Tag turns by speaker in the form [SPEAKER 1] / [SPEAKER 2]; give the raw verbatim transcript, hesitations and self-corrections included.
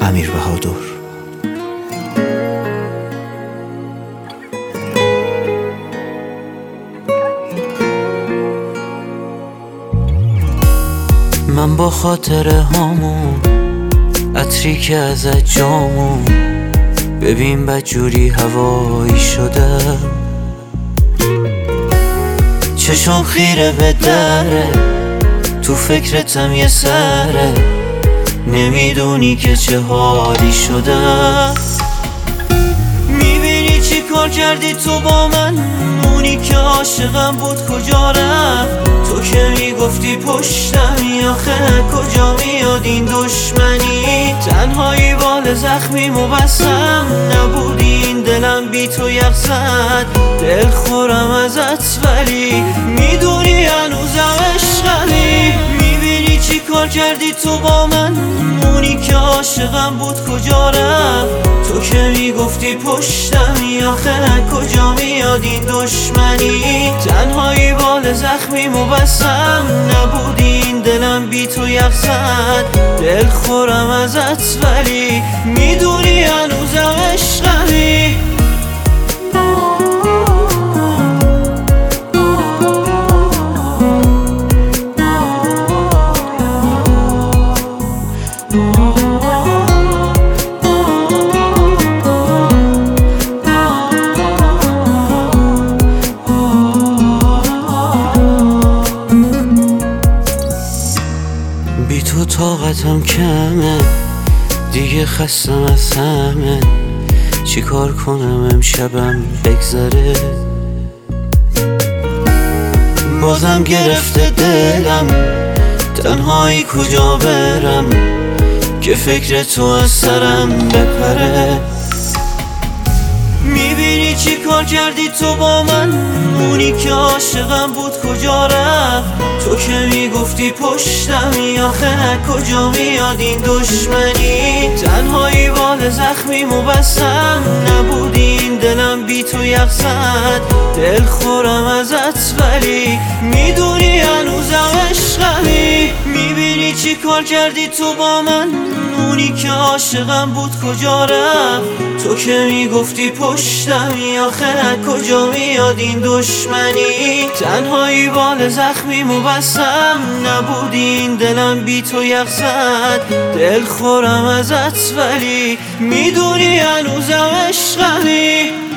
[SPEAKER 1] امیر بهادر. من با خاطره هامون عطری که از جامون ببین بدجوری هوایی شدم، چشم خیره به دره، تو فکرتم یه سره، نمیدونی که چه حالی شدم. میبینی چی کار کردی تو با من، اونی که عاشقم بود کجا رفت؟ تو که میگفتی پشتمی، آخه کجا میاد این دشمنی؟ تنهایی بال زخمی مبسم نبودی، این دلم بی تو یخ زد، دل خورم ازت ولی میدونی هنوزم عشقمی. میبینی چی کار کردی تو با من، اونی که عاشقم بود کجا رفت؟ تو که میگفتی پشتمی، آخه کجا میاد این دشمنی؟ تنهایی بال زخمی مبسم نبودی، این دلم بی تو یخ زد، دل خورم ازت ولی میدونی هنوزم عشقمی. بی تو طاقتم کمه، دیگه خستم از همه، چی کار کنم امشبم بگذره؟ بازم گرفته دلم، تنهایی کجا برم که فکر تو از سرم بپره؟ میبینی چی کار کردی تو با من، اونی که عاشقم بود کجا رفت؟ تو که میگفتی پشتمی، آخه کجا میاد این دشمنی؟ تنهایی بال زخمی مبسم نبودی، این دلم بی تو یخ زد، دل خورم ازت ولی میدونی هنوزم عشقمی. میبینی چی کار کردی تو با من، اونی که عاشقم بود کجا رفت؟ تو که میگفتی پشتمی، آخه کجا میاد این دشمنی؟ تنهایی بال زخمی مبسم نبودی، این دلم بی تو یخ زد، دل خورم ازت ولی میدونی هنوزم عشقمی.